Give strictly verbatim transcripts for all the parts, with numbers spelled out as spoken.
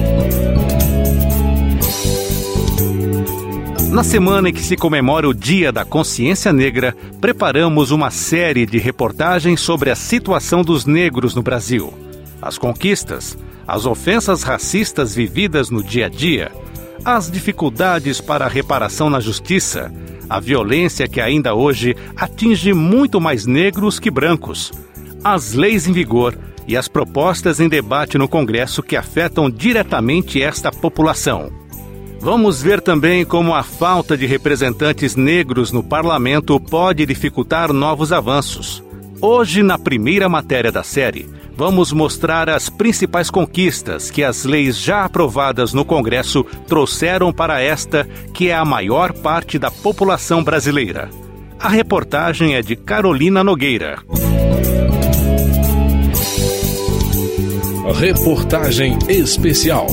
Na semana em que se comemora o Dia da Consciência Negra, preparamos uma série de reportagens sobre a situação dos negros no Brasil. As conquistas, as ofensas racistas vividas no dia a dia, as dificuldades para a reparação na justiça, a violência que ainda hoje atinge muito mais negros que brancos, as leis em vigor e as propostas em debate no Congresso que afetam diretamente esta população. Vamos ver também como a falta de representantes negros no parlamento pode dificultar novos avanços. Hoje, na primeira matéria da série, vamos mostrar as principais conquistas que as leis já aprovadas no Congresso trouxeram para esta, que é a maior parte da população brasileira. A reportagem é de Carolina Nogueira. Reportagem especial.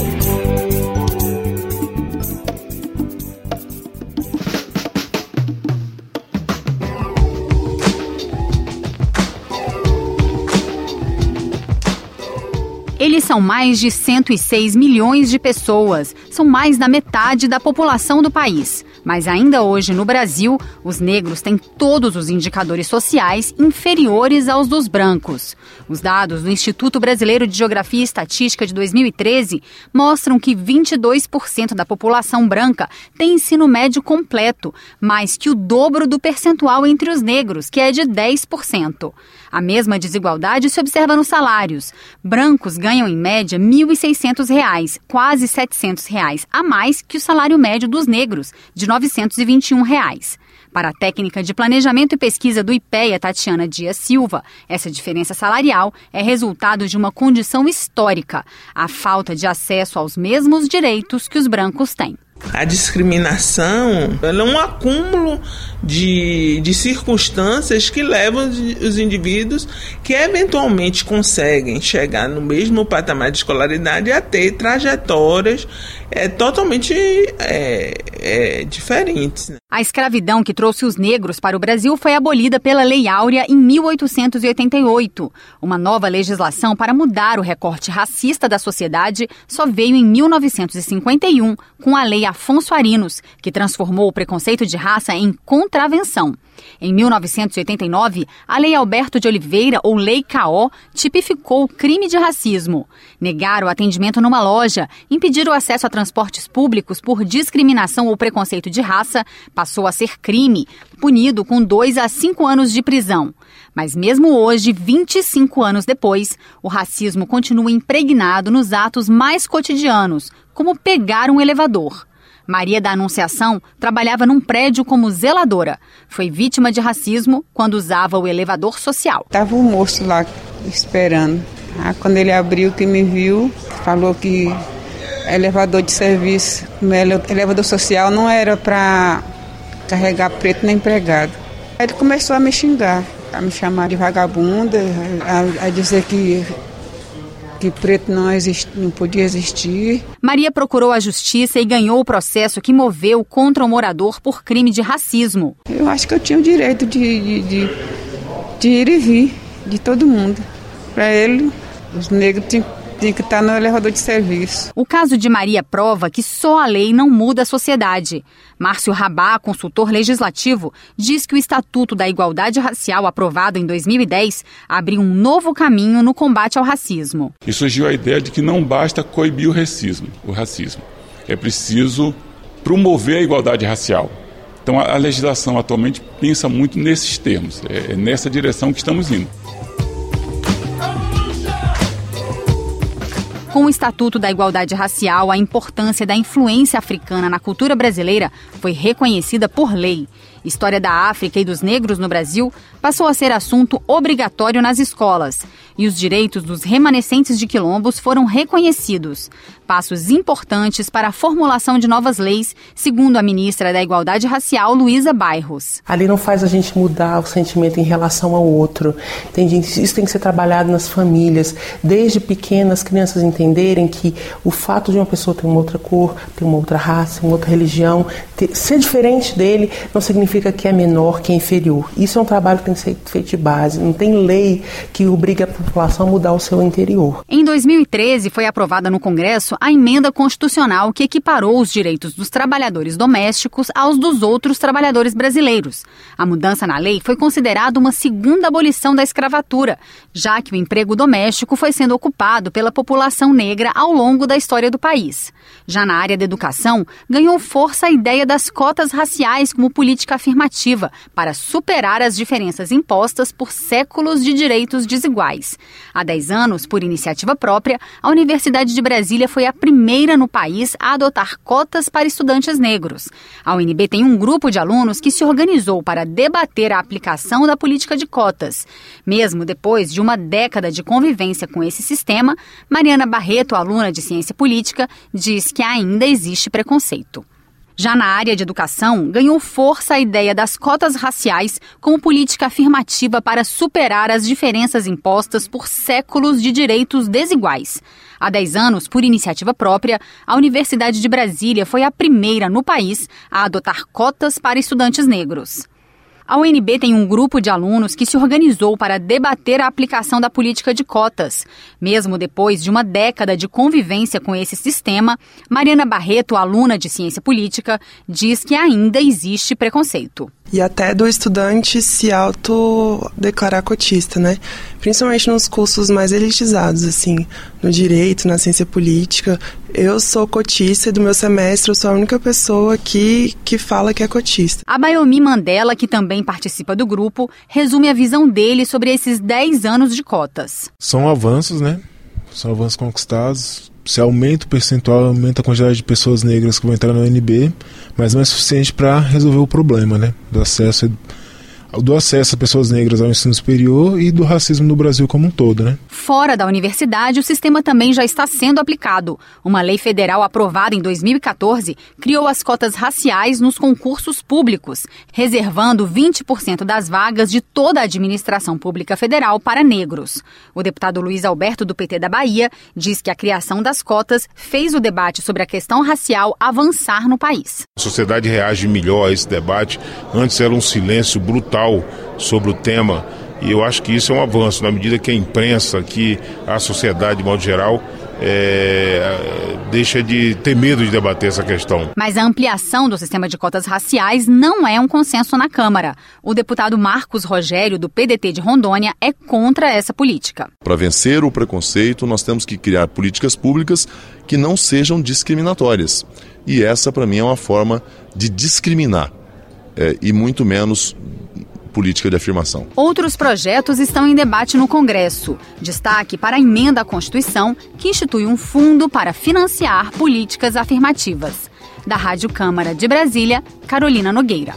Eles são mais de cento e seis milhões de pessoas, são mais da metade da população do país. Mas ainda hoje, no Brasil, os negros têm todos os indicadores sociais inferiores aos dos brancos. Os dados do Instituto Brasileiro de Geografia e Estatística de dois mil e treze mostram que vinte e dois por cento da população branca tem ensino médio completo, mais que o dobro do percentual entre os negros, que é de dez por cento. A mesma desigualdade se observa nos salários. Brancos ganham, em média, mil e seiscentos reais, quase setecentos reais, a mais que o salário médio dos negros, de novecentos e vinte e um reais. Para a técnica de planejamento e pesquisa do IPEA, Tatiana Dias Silva, essa diferença salarial é resultado de uma condição histórica, a falta de acesso aos mesmos direitos que os brancos têm. A discriminação ela é um acúmulo de, de circunstâncias que levam os indivíduos que eventualmente conseguem chegar no mesmo patamar de escolaridade a ter trajetórias é, totalmente é, é, diferentes. Né? A escravidão que trouxe os negros para o Brasil foi abolida pela Lei Áurea em mil oitocentos e oitenta e oito. Uma nova legislação para mudar o recorte racista da sociedade só veio em mil novecentos e cinquenta e um, com a Lei Afonso Arinos, que transformou o preconceito de raça em contravenção. Em mil novecentos e oitenta e nove, a Lei Alberto de Oliveira, ou Lei K O, tipificou o crime de racismo. Negar o atendimento numa loja, impedir o acesso a transportes públicos por discriminação ou preconceito de raça, passou a ser crime, punido com dois a cinco anos de prisão. Mas mesmo hoje, vinte e cinco anos depois, o racismo continua impregnado nos atos mais cotidianos, como pegar um elevador. Maria da Anunciação trabalhava num prédio como zeladora. Foi vítima de racismo quando usava o elevador social. Estava o moço lá esperando. Ah, quando ele abriu, que me viu, falou que elevador de serviço, elevador social não era para carregar preto nem empregado. Ele começou a me xingar, a me chamar de vagabunda, a, a dizer que... que preto não, exist, não podia existir. Maria procurou a justiça e ganhou o processo que moveu contra o morador por crime de racismo. Eu acho que eu tinha o direito de, de, de, de ir e vir de todo mundo. Para ele, os negros tinham, tinham que estar no elevador de serviço. O caso de Maria prova que só a lei não muda a sociedade. Márcio Rabá, consultor legislativo, diz que o Estatuto da Igualdade Racial, aprovado em dois mil e dez, abriu um novo caminho no combate ao racismo. E surgiu a ideia de que não basta coibir o racismo, o racismo. É preciso promover a igualdade racial. Então a, a legislação atualmente pensa muito nesses termos, é, é nessa direção que estamos indo. Com o Estatuto da Igualdade Racial, a importância da influência africana na cultura brasileira foi reconhecida por lei. História da África e dos negros no Brasil passou a ser assunto obrigatório nas escolas. E os direitos dos remanescentes de quilombos foram reconhecidos. Passos importantes para a formulação de novas leis, segundo a ministra da Igualdade Racial, Luísa Bairros. A lei não faz a gente mudar o sentimento em relação ao outro. Tem gente, isso tem que ser trabalhado nas famílias. Desde pequenas, crianças entenderem que o fato de uma pessoa ter uma outra cor, ter uma outra raça, uma outra religião, ter, ser diferente dele, não significa significa que é menor, que é inferior. Isso é um trabalho que tem que ser feito de base. Não tem lei que obrigue a população a mudar o seu interior. Em dois mil e treze, foi aprovada no Congresso a emenda constitucional que equiparou os direitos dos trabalhadores domésticos aos dos outros trabalhadores brasileiros. A mudança na lei foi considerada uma segunda abolição da escravatura, já que o emprego doméstico foi sendo ocupado pela população negra ao longo da história do país. Já na área da educação, ganhou força a ideia das cotas raciais como política afirmativa para superar as diferenças impostas por séculos de direitos desiguais. Há dez anos, por iniciativa própria, a Universidade de Brasília foi a primeira no país a adotar cotas para estudantes negros. A U N B tem um grupo de alunos que se organizou para debater a aplicação da política de cotas. Mesmo depois de uma década de convivência com esse sistema, Mariana Barreto, aluna de Ciência Política, diz que ainda existe preconceito. Já na área de educação, ganhou força a ideia das cotas raciais como política afirmativa para superar as diferenças impostas por séculos de direitos desiguais. Há dez anos, por iniciativa própria, a Universidade de Brasília foi a primeira no país a adotar cotas para estudantes negros. A U N B tem um grupo de alunos que se organizou para debater a aplicação da política de cotas. Mesmo depois de uma década de convivência com esse sistema, Mariana Barreto, aluna de Ciência Política, diz que ainda existe preconceito. E até do estudante se autodeclarar cotista, né? Principalmente nos cursos mais elitizados, assim, no direito, na ciência política. Eu sou cotista e do meu semestre eu sou a única pessoa que, que fala que é cotista. A Bayomi Mandela, que também participa do grupo, resume a visão dele sobre esses dez anos de cotas. São avanços, né? São avanços conquistados. Se aumenta o percentual, aumenta a quantidade de pessoas negras que vão entrar na U N B, mas não é suficiente para resolver o problema, né? Do acesso, do acesso a pessoas negras ao ensino superior e do racismo no Brasil como um todo, né? Fora da universidade, o sistema também já está sendo aplicado. Uma lei federal aprovada em dois mil e catorze criou as cotas raciais nos concursos públicos, reservando vinte por cento das vagas de toda a administração pública federal para negros. O deputado Luiz Alberto, do P T da Bahia, diz que a criação das cotas fez o debate sobre a questão racial avançar no país. A sociedade reage melhor a esse debate. Antes era um silêncio brutal sobre o tema. E eu acho que isso é um avanço, na medida que a imprensa, que a sociedade, de modo geral, é, deixa de ter medo de debater essa questão. Mas a ampliação do sistema de cotas raciais não é um consenso na Câmara. O deputado Marcos Rogério, do P D T de Rondônia, é contra essa política. Para vencer o preconceito, nós temos que criar políticas públicas que não sejam discriminatórias. E essa, para mim, é uma forma de discriminar, é, e muito menos política de afirmação. Outros projetos estão em debate no Congresso. Destaque para a emenda à Constituição, que institui um fundo para financiar políticas afirmativas. Da Rádio Câmara de Brasília, Carolina Nogueira.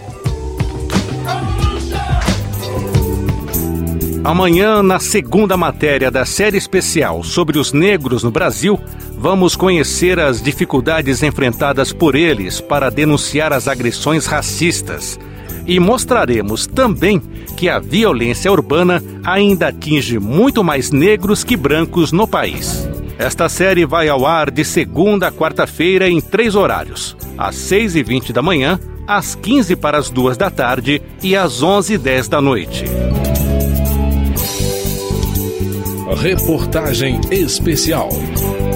Amanhã, na segunda matéria da série especial sobre os negros no Brasil, vamos conhecer as dificuldades enfrentadas por eles para denunciar as agressões racistas. E mostraremos também que a violência urbana ainda atinge muito mais negros que brancos no país. Esta série vai ao ar de segunda a quarta-feira em três horários: às seis e vinte da manhã, às quinze para as duas da tarde e às onze e dez da noite. Reportagem especial.